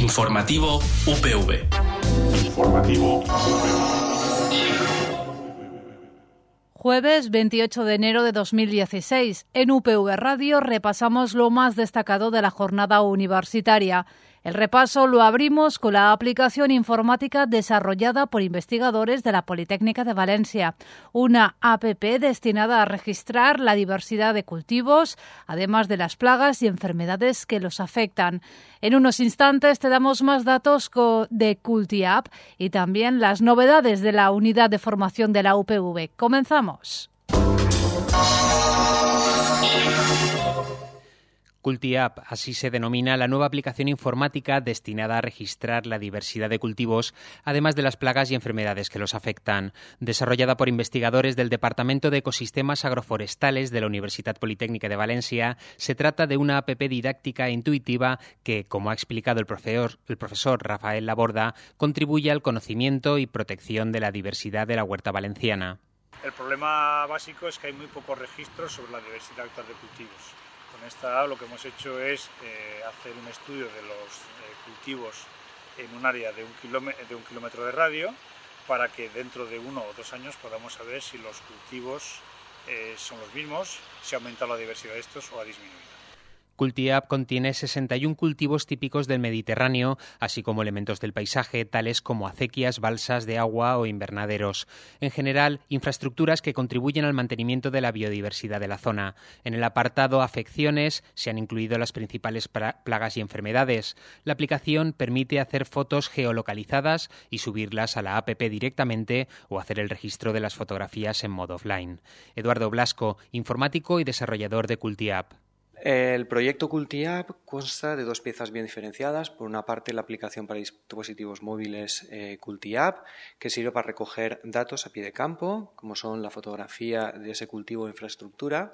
Informativo UPV. Informativo UPV. Jueves 28 de enero de 2016. En UPV Radio repasamos lo más destacado de la jornada universitaria. El repaso lo abrimos con la aplicación informática desarrollada por investigadores de la Politécnica de Valencia, una APP destinada a registrar la diversidad de cultivos, además de las plagas y enfermedades que los afectan. En unos instantes te damos más datos de CultiApp y también las novedades de la unidad de formación de la UPV. Comenzamos. CultiApp, así se denomina la nueva aplicación informática destinada a registrar la diversidad de cultivos, además de las plagas y enfermedades que los afectan. Desarrollada por investigadores del Departamento de Ecosistemas Agroforestales de la Universitat Politécnica de Valencia, se trata de una app didáctica e intuitiva que, como ha explicado el profesor Rafael Laborda, contribuye al conocimiento y protección de la diversidad de la huerta valenciana. El problema básico es que hay muy pocos registros sobre la diversidad actual de cultivos. Con esta lo que hemos hecho es hacer un estudio de los cultivos en un área de un kilómetro de radio para que dentro de 1 o 2 años podamos saber si los cultivos son los mismos, si ha aumentado la diversidad de estos o ha disminuido. CultiApp contiene 61 cultivos típicos del Mediterráneo, así como elementos del paisaje, tales como acequias, balsas de agua o invernaderos. En general, infraestructuras que contribuyen al mantenimiento de la biodiversidad de la zona. En el apartado Afecciones se han incluido las principales plagas y enfermedades. La aplicación permite hacer fotos geolocalizadas y subirlas a la app directamente o hacer el registro de las fotografías en modo offline. Eduardo Blasco, informático y desarrollador de CultiApp. El proyecto CultiApp consta de 2 piezas bien diferenciadas. Por una parte, la aplicación para dispositivos móviles CultiApp, que sirve para recoger datos a pie de campo, como son la fotografía de ese cultivo o infraestructura,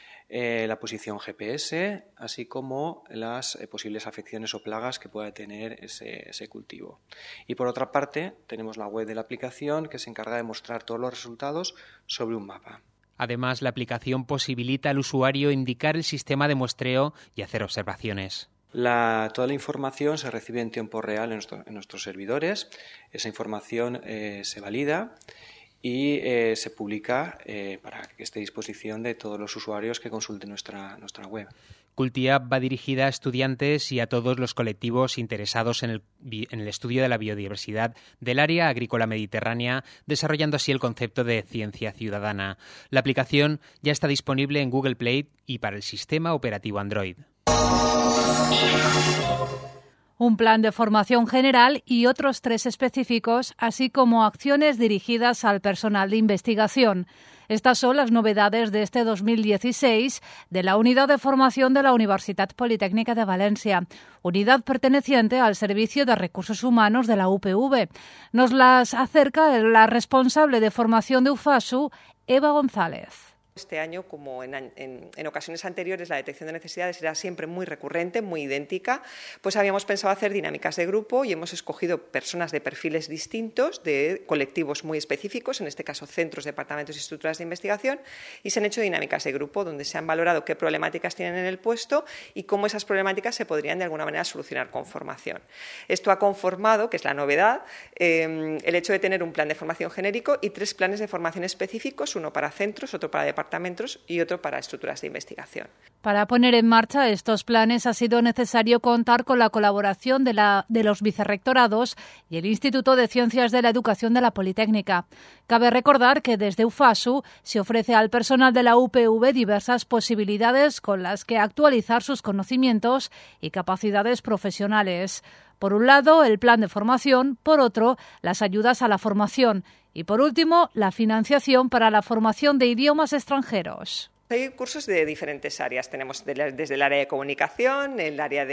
la posición GPS, así como las posibles afecciones o plagas que pueda tener ese cultivo. Y por otra parte, tenemos la web de la aplicación, que se encarga de mostrar todos los resultados sobre un mapa. Además, la aplicación posibilita al usuario indicar el sistema de muestreo y hacer observaciones. Toda la información se recibe en tiempo real en nuestros servidores. Esa información se valida y se publica para que esté a disposición de todos los usuarios que consulten nuestra web. CultiApp va dirigida a estudiantes y a todos los colectivos interesados en el estudio de la biodiversidad del área agrícola mediterránea, desarrollando así el concepto de ciencia ciudadana. La aplicación ya está disponible en Google Play y para el sistema operativo Android. Un plan de formación general y otros 3 específicos, así como acciones dirigidas al personal de investigación. Estas son las novedades de este 2016 de la Unidad de Formación de la Universitat Politécnica de Valencia, unidad perteneciente al Servicio de Recursos Humanos de la UPV. Nos las acerca la responsable de formación de UFASU, Eva González. Este año, como en ocasiones anteriores, la detección de necesidades era siempre muy recurrente, muy idéntica, pues habíamos pensado hacer dinámicas de grupo y hemos escogido personas de perfiles distintos, de colectivos muy específicos, en este caso centros, departamentos y estructuras de investigación, y se han hecho dinámicas de grupo donde se han valorado qué problemáticas tienen en el puesto y cómo esas problemáticas se podrían de alguna manera solucionar con formación. Esto ha conformado, que es la novedad, el hecho de tener un plan de formación genérico y 3 planes de formación específicos, uno para centros, otro para departamentos y otro para estructuras de investigación. Para poner en marcha estos planes ha sido necesario contar con la colaboración de los vicerrectorados y el Instituto de Ciencias de la Educación de la Politécnica. Cabe recordar que desde UFASU se ofrece al personal de la UPV diversas posibilidades con las que actualizar sus conocimientos y capacidades profesionales. Por un lado, el plan de formación, por otro, las ayudas a la formación y, por último, la financiación para la formación de idiomas extranjeros. Hay cursos de diferentes áreas. Tenemos desde el área de comunicación, el área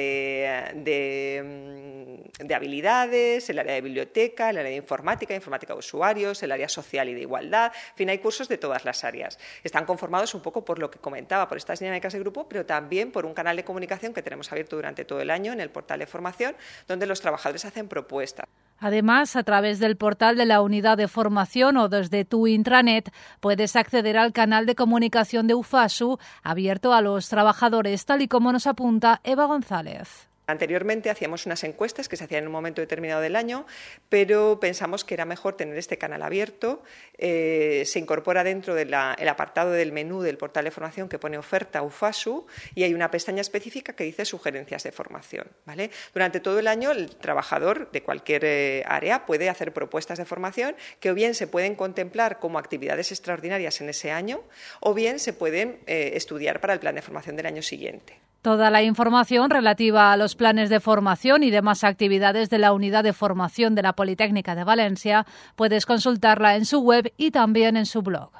de habilidades, el área de biblioteca, el área de informática de usuarios, el área social y de igualdad. En fin, hay cursos de todas las áreas. Están conformados un poco por lo que comentaba, por estas dinámicas de grupo, pero también por un canal de comunicación que tenemos abierto durante todo el año en el portal de formación, donde los trabajadores hacen propuestas. Además, a través del portal de la unidad de formación o desde tu intranet puedes acceder al canal de comunicación de UFASU abierto a los trabajadores, tal y como nos apunta Eva González. Anteriormente hacíamos unas encuestas que se hacían en un momento determinado del año, pero pensamos que era mejor tener este canal abierto. Se incorpora dentro del apartado del menú del portal de formación que pone oferta UFASU y hay una pestaña específica que dice sugerencias de formación, ¿vale? Durante todo el año el trabajador de cualquier área puede hacer propuestas de formación que o bien se pueden contemplar como actividades extraordinarias en ese año o bien se pueden estudiar para el plan de formación del año siguiente. Toda la información relativa a los planes de formación y demás actividades de la Unidad de Formación de la Politécnica de València puedes consultarla en su web i també en su blog.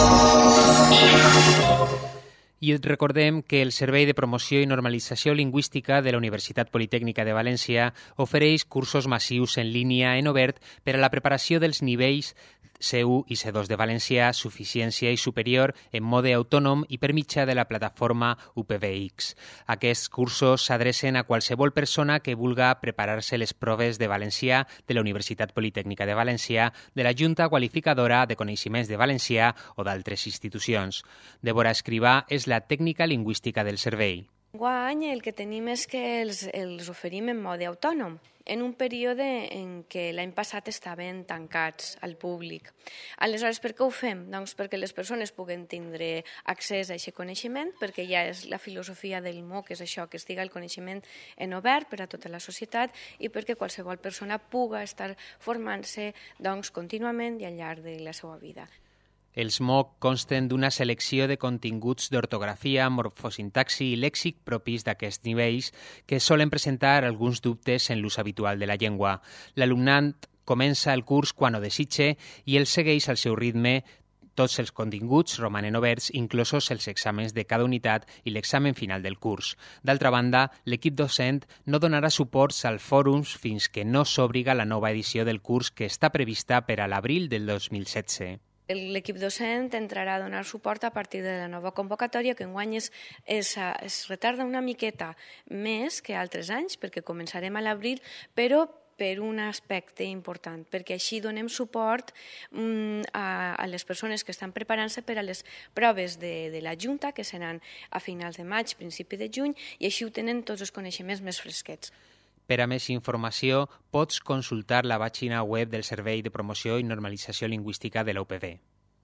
I recordem que el Servei de Promoció i Normalització Lingüística de la Universitat Politécnica de València ofereix cursos massius en línia en obert per a la preparació dels nivells C1 i C2 de valencià, suficiència i superior en mode autònom i per mitjà de la plataforma UPVX. Aquests cursos s'adrecen a qualsevol persona que vulga preparar-se les proves de valencià de la Universitat Politécnica de València, de la Junta Qualificadora de Coneixements de Valencià o d'altres institucions. Débora Escrivà és la tècnica lingüística del servei. Enguany el que tenim és que els oferim en mode autònom, en un període en què l'any passat estaven tancats al públic. Aleshores, per què ho fem? Doncs perquè les persones puguen tindre accés a aquest coneixement, perquè ja és la filosofia del MOOC, és això, que estiga el coneixement en obert per a tota la societat i perquè qualsevol persona puga estar formant-se contínuament i al llarg de la seva vida. Els MOOC consten d'una selecció de continguts d'ortografia, morfosintaxi i lèxic propis d'aquests nivells que solen presentar alguns dubtes en l'ús habitual de la llengua. L'alumnat comença el curs quan ho desitja i el segueix al seu ritme. Tots els continguts romanen oberts, inclosos els exàmens de cada unitat i l'examen final del curs. D'altra banda, l'equip docent no donarà suports als fòrums fins que no s'obriga la nova edició del curs que està prevista per a l'abril del 2016. L'equip docent entrarà a donar suport a partir de la nova convocatòria, que enguany es retarda una miqueta més que altres anys, perquè començarem a l'abril, però per un aspecte important, perquè així donem suport a les persones que estan preparant-se per a les proves de la Junta, que seran a finals de maig, principi de juny, i així ho tenen tots els coneixements més fresquets. Per a més informació, pots consultar la pàgina web del Servei de Promoció i Normalització Lingüística de la UPV.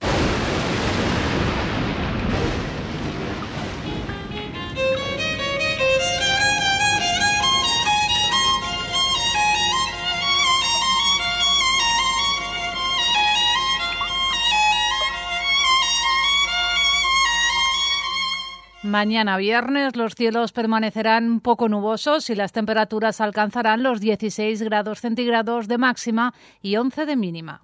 Mañana viernes los cielos permanecerán poco nubosos y las temperaturas alcanzarán los 16 grados centígrados de máxima y 11 de mínima.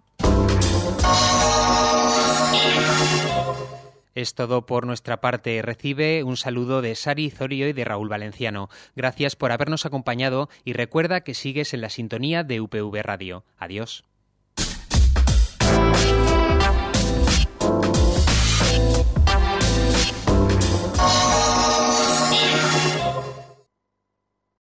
Es todo por nuestra parte. Recibe un saludo de Sari Zorio y de Raúl Valenciano. Gracias por habernos acompañado y recuerda que sigues en la sintonía de UPV Radio. Adiós.